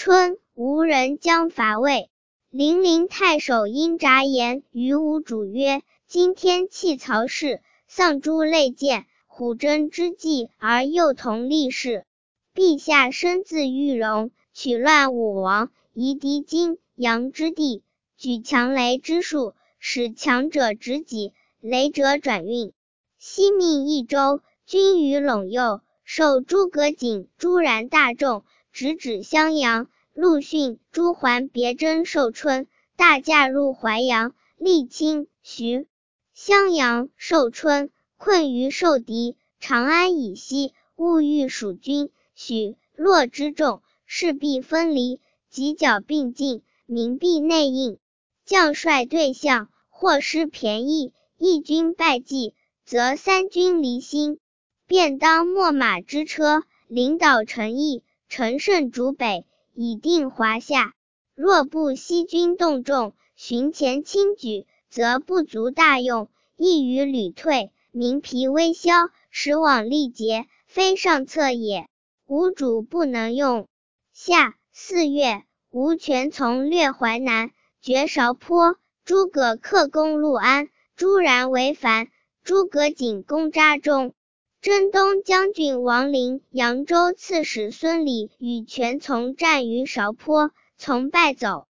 春，吴人将伐魏。零陵太守因札言于吴主曰：今天弃曹氏，丧诸类谏，虎争之计而幼童立事。陛下身自玉容，取乱武王，夷狄荆、阳之地，举强雷之术，使强者执己，雷者转运。西命益州，军于陇右，授诸葛瑾、朱然大众，直指襄阳。陆逊、朱桓别征寿春，大驾入淮阳，历清、徐、襄阳、寿春，困于受敌。长安以西，勿欲蜀军，许、洛之众，势必分离，犄角并进，民必内应。将帅对象，或失便宜，一军败绩，则三军离心。便当秣马之车，领导陈邑，乘胜逐北，以定华夏。若不悉军动众，寻前轻举，则不足大用，易于屡退，民疲微消，使往力竭，非上策也。吴主不能用。夏4月，吴权从略淮南，绝韶坡。诸葛恪攻陆安，朱然为樊，诸葛瑾攻扎中。征东将军王陵、扬州刺史孙礼与权从战于韶坡，从败走。